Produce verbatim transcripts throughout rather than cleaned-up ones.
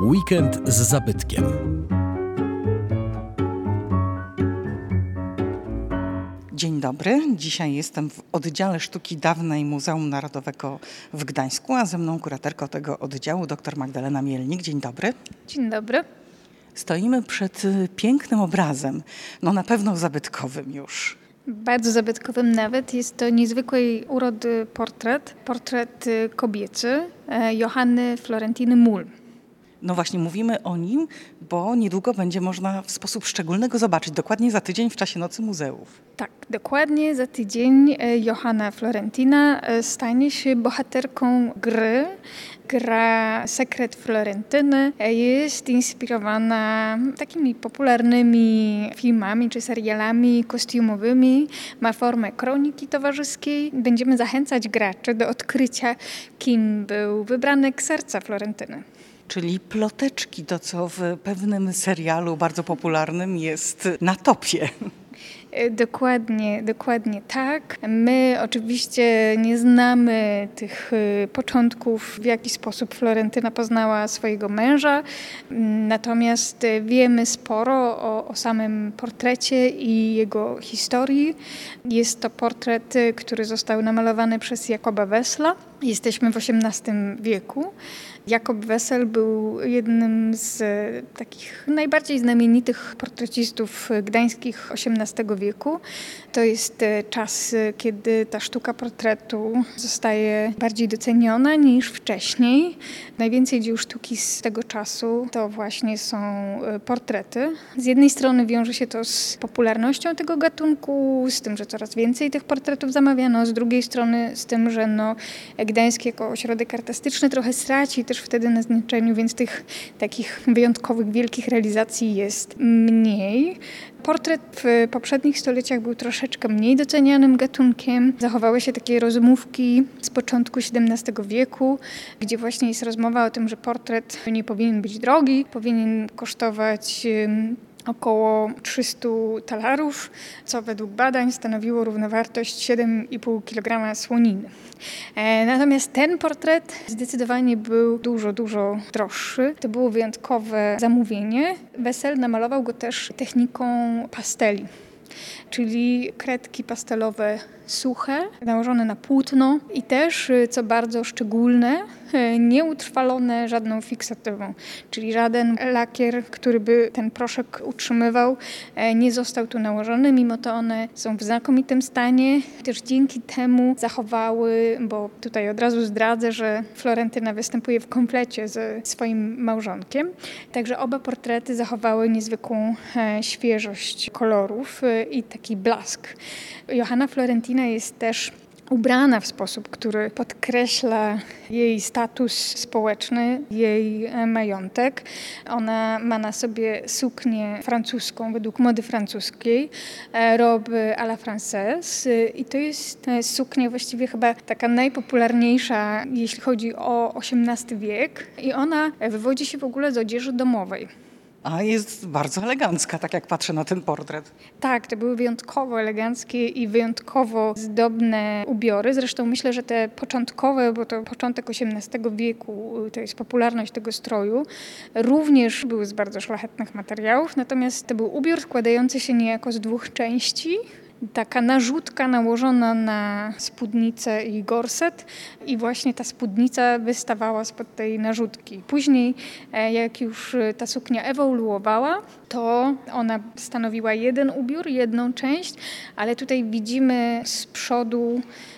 Weekend z zabytkiem. Dzień dobry. Dzisiaj jestem w oddziale sztuki dawnej Muzeum Narodowego w Gdańsku, a ze mną kuratorka tego oddziału dr Magdalena Mielnik. Dzień dobry. Dzień dobry. Stoimy przed pięknym obrazem, no na pewno zabytkowym już. Bardzo zabytkowym nawet. Jest to niezwykłej urody portret. Portret kobiecy Johanny Florentiny Muhl. No właśnie mówimy o nim, bo niedługo będzie można w sposób szczególny go zobaczyć. Dokładnie za tydzień w czasie Nocy Muzeów. Tak, dokładnie za tydzień Johanna Florentina stanie się bohaterką gry. Gra Sekret Florentyny jest inspirowana takimi popularnymi filmami czy serialami kostiumowymi. Ma formę kroniki towarzyskiej. Będziemy zachęcać graczy do odkrycia, kim był wybranek serca Florentyny. Czyli ploteczki, to co w pewnym serialu bardzo popularnym jest na topie. Dokładnie, dokładnie tak. My oczywiście nie znamy tych początków, w jaki sposób Florentyna poznała swojego męża, natomiast wiemy sporo o, o samym portrecie i jego historii. Jest to portret, który został namalowany przez Jakoba Wessela. Jesteśmy w osiemnastym wieku. Jakob Wessel był jednym z takich najbardziej znamienitych portrecistów gdańskich osiemnastego wieku. To jest czas, kiedy ta sztuka portretu zostaje bardziej doceniona niż wcześniej. Najwięcej dzieł sztuki z tego czasu to właśnie są portrety. Z jednej strony wiąże się to z popularnością tego gatunku, z tym, że coraz więcej tych portretów zamawiano, z drugiej strony z tym, że no, Gdańsk jako ośrodek artystyczny trochę straci też wtedy na znaczeniu, więc tych takich wyjątkowych, wielkich realizacji jest mniej. Portret w poprzednich stuleciach był troszeczkę mniej docenianym gatunkiem. Zachowały się takie rozmówki z początku siedemnastego wieku, gdzie właśnie jest rozmowa o tym, że portret nie powinien być drogi, powinien kosztować około trzysta talarów, co według badań stanowiło równowartość siedem i pół kilograma słoniny. Natomiast ten portret zdecydowanie był dużo, dużo droższy. To było wyjątkowe zamówienie. Wessel namalował go też techniką pasteli, czyli kredki pastelowe suche, nałożone na płótno i też, co bardzo szczególne, nieutrwalone żadną fiksatywą, czyli żaden lakier, który by ten proszek utrzymywał, nie został tu nałożony, mimo to one są w znakomitym stanie. Też dzięki temu zachowały, bo tutaj od razu zdradzę, że Florentyna występuje w komplecie ze swoim małżonkiem, także oba portrety zachowały niezwykłą świeżość kolorów i taki blask. Johanna Florentina jest też ubrana w sposób, który podkreśla jej status społeczny, jej majątek. Ona ma na sobie suknię francuską, według mody francuskiej, robe à la française i to jest suknia właściwie chyba taka najpopularniejsza, jeśli chodzi o osiemnasty wiek i ona wywodzi się w ogóle z odzieży domowej. A jest bardzo elegancka, tak jak patrzę na ten portret. Tak, to były wyjątkowo eleganckie i wyjątkowo zdobne ubiory. Zresztą myślę, że te początkowe, bo to początek osiemnastego wieku, to jest popularność tego stroju, również były z bardzo szlachetnych materiałów. Natomiast to był ubiór składający się niejako z dwóch części. Taka narzutka nałożona na spódnicę i gorset i właśnie ta spódnica wystawała spod tej narzutki. Później, jak już ta suknia ewoluowała, to ona stanowiła jeden ubiór, jedną część, ale tutaj widzimy z przodu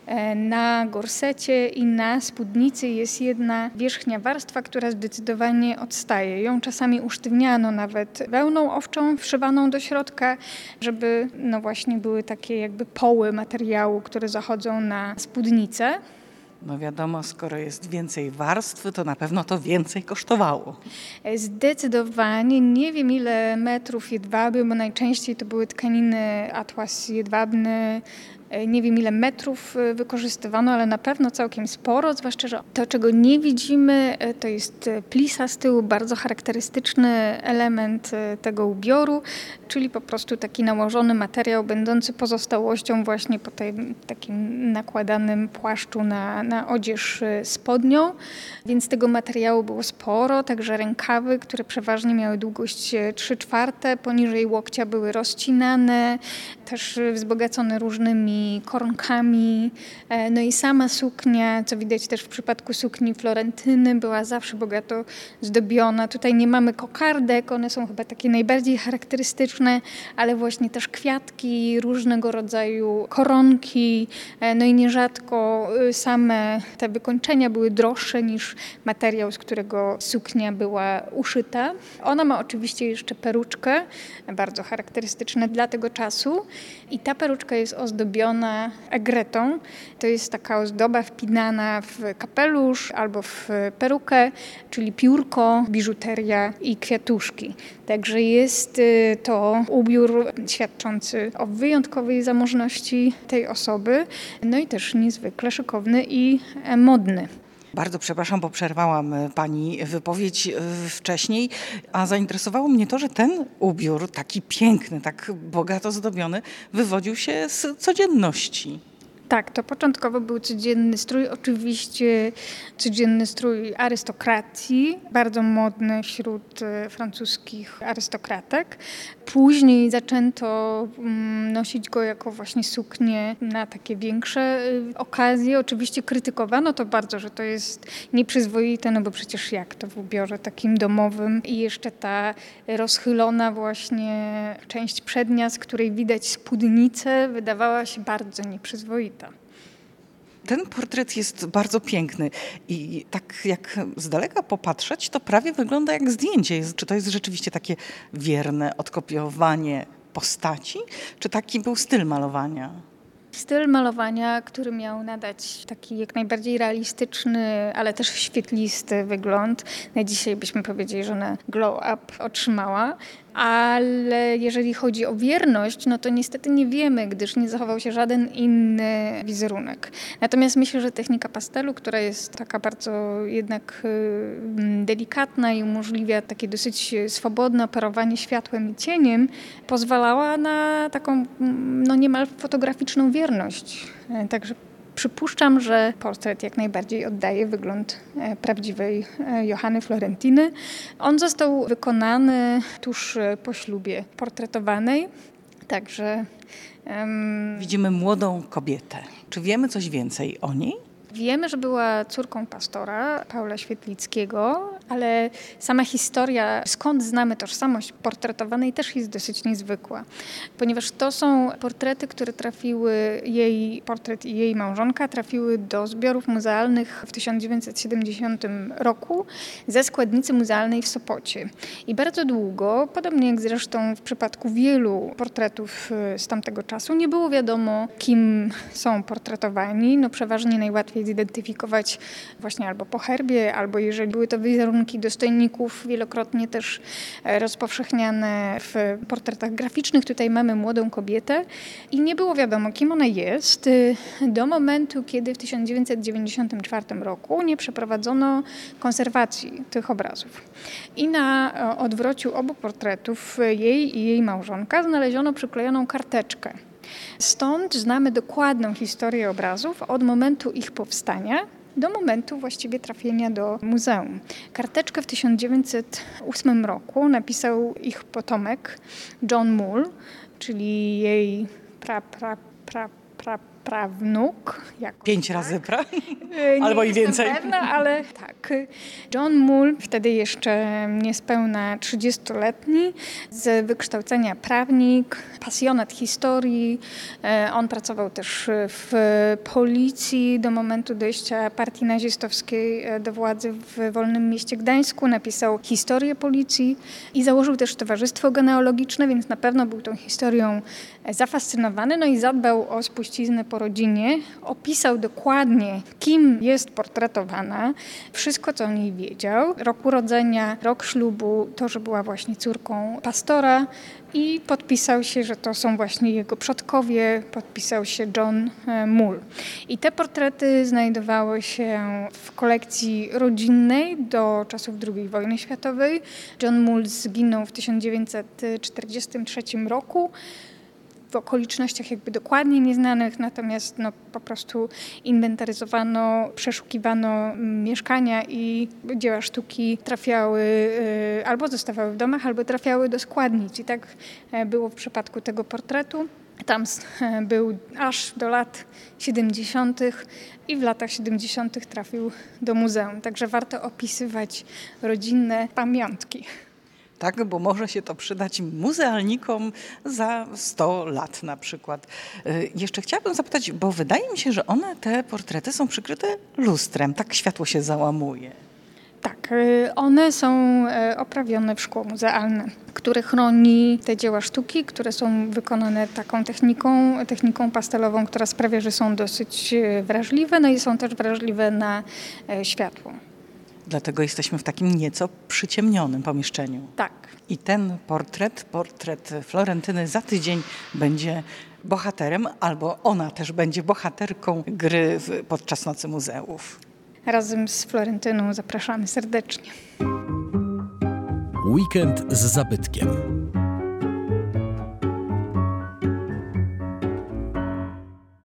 na gorsecie i na spódnicy jest jedna wierzchnia warstwa, która zdecydowanie odstaje. Ją czasami usztywniano nawet wełną owczą wszywaną do środka, żeby no właśnie były takie jakby poły materiału, które zachodzą na spódnicę. No wiadomo, skoro jest więcej warstw, to na pewno to więcej kosztowało. Zdecydowanie. Nie wiem ile metrów jedwabiu, bo najczęściej to były tkaniny atłas jedwabny, Nie wiem, ile metrów wykorzystywano, ale na pewno całkiem sporo, zwłaszcza, że to, czego nie widzimy, to jest plisa z tyłu, bardzo charakterystyczny element tego ubioru, czyli po prostu taki nałożony materiał będący pozostałością właśnie po tym takim nakładanym płaszczu na, na odzież spodnią, więc tego materiału było sporo, także rękawy, które przeważnie miały długość trzy czwarte, poniżej łokcia były rozcinane, też wzbogacone różnymi koronkami. No i sama suknia, co widać też w przypadku sukni Florentyny, była zawsze bogato zdobiona. Tutaj nie mamy kokardek, one są chyba takie najbardziej charakterystyczne, ale właśnie też kwiatki, różnego rodzaju koronki. No i nierzadko same te wykończenia były droższe niż materiał, z którego suknia była uszyta. Ona ma oczywiście jeszcze peruczkę, bardzo charakterystyczne dla tego czasu. I ta peruczka jest ozdobiona egretą. To jest taka ozdoba wpinana w kapelusz albo w perukę, czyli piórko, biżuteria i kwiatuszki. Także jest to ubiór świadczący o wyjątkowej zamożności tej osoby, no i też niezwykle szykowny i modny. Bardzo przepraszam, bo przerwałam pani wypowiedź wcześniej, a zainteresowało mnie to, że ten ubiór, taki piękny, tak bogato zdobiony, wywodził się z codzienności. Tak, to początkowo był codzienny strój, oczywiście codzienny strój arystokracji, bardzo modny wśród francuskich arystokratek. Później zaczęto nosić go jako właśnie suknię na takie większe okazje. Oczywiście krytykowano to bardzo, że to jest nieprzyzwoite, no bo przecież jak to w ubiorze takim domowym. I jeszcze ta rozchylona właśnie część przednia, z której widać spódnicę, wydawała się bardzo nieprzyzwoita. Ten portret jest bardzo piękny i tak jak z daleka popatrzeć, to prawie wygląda jak zdjęcie. Czy to jest rzeczywiście takie wierne odkopiowanie postaci, czy taki był styl malowania? Styl malowania, który miał nadać taki jak najbardziej realistyczny, ale też świetlisty wygląd. Na dzisiaj byśmy powiedzieli, że ona glow up otrzymała. Ale jeżeli chodzi o wierność, no to niestety nie wiemy, gdyż nie zachował się żaden inny wizerunek. Natomiast myślę, że technika pastelu, która jest taka bardzo jednak delikatna i umożliwia takie dosyć swobodne operowanie światłem i cieniem, pozwalała na taką no niemal fotograficzną wierność. Także przypuszczam, że portret jak najbardziej oddaje wygląd prawdziwej Johanny Florentiny. On został wykonany tuż po ślubie portretowanej, także... Um... Widzimy młodą kobietę. Czy wiemy coś więcej o niej? Wiemy, że była córką pastora Paula Świetlickiego, ale sama historia, skąd znamy tożsamość portretowanej, też jest dosyć niezwykła, ponieważ to są portrety, które trafiły, jej portret i jej małżonka trafiły do zbiorów muzealnych w tysiąc dziewięćset siedemdziesiątym roku ze składnicy muzealnej w Sopocie. I bardzo długo, podobnie jak zresztą w przypadku wielu portretów z tamtego czasu, nie było wiadomo, kim są portretowani. No przeważnie najłatwiej zidentyfikować właśnie albo po herbie, albo jeżeli były to wizerunki dostojników, wielokrotnie też rozpowszechniane w portretach graficznych. Tutaj mamy młodą kobietę i nie było wiadomo, kim ona jest do momentu, kiedy w tysiąc dziewięćset dziewięćdziesiątym czwartym roku nie przeprowadzono konserwacji tych obrazów. I na odwrociu obu portretów jej i jej małżonka znaleziono przyklejoną karteczkę. Stąd znamy dokładną historię obrazów od momentu ich powstania do momentu właściwie trafienia do muzeum. Karteczkę w tysiąc dziewięćset ósmym roku napisał ich potomek John Mull, czyli jej pra, pra, pra, pra, prawnuk. Jakoś, Pięć tak? razy pra? Nie Albo i więcej. jestem pewna, ale tak. John Mull, wtedy jeszcze niespełna trzydziestoletni, z wykształcenia prawnik, pasjonat historii. On pracował też w policji do momentu dojścia partii nazistowskiej do władzy w Wolnym Mieście Gdańsku. Napisał historię policji i założył też towarzystwo genealogiczne, więc na pewno był tą historią zafascynowany, no i zadbał o spuściznę po po rodzinie, opisał dokładnie, kim jest portretowana, wszystko, co o niej wiedział, rok urodzenia, rok ślubu, to, że była właśnie córką pastora i podpisał się, że to są właśnie jego przodkowie, podpisał się John Mull. I te portrety znajdowały się w kolekcji rodzinnej do czasów drugiej wojny światowej. John Mull zginął w tysiąc dziewięćset czterdziestym trzecim roku. W okolicznościach jakby dokładnie nieznanych, natomiast no, po prostu inwentaryzowano, przeszukiwano mieszkania i dzieła sztuki trafiały y, albo zostawały w domach, albo trafiały do składnic. I tak było w przypadku tego portretu. Tam był aż do lat siedemdziesiątych i w latach siedemdziesiątych trafił do muzeum. Także warto opisywać rodzinne pamiątki. Tak, bo może się to przydać muzealnikom za sto lat na przykład. Y, Jeszcze chciałabym zapytać, bo wydaje mi się, że one, te portrety są przykryte lustrem, tak światło się załamuje. Tak, y, one są y, oprawione w szkło muzealne, które chroni te dzieła sztuki, które są wykonane taką techniką, techniką pastelową, która sprawia, że są dosyć y, wrażliwe, no i są też wrażliwe na y, światło. Dlatego jesteśmy w takim nieco przyciemnionym pomieszczeniu. Tak. I ten portret, portret Florentyny za tydzień będzie bohaterem, albo ona też będzie bohaterką gry w, podczas Nocy Muzeów. Razem z Florentyną zapraszamy serdecznie. Weekend z zabytkiem.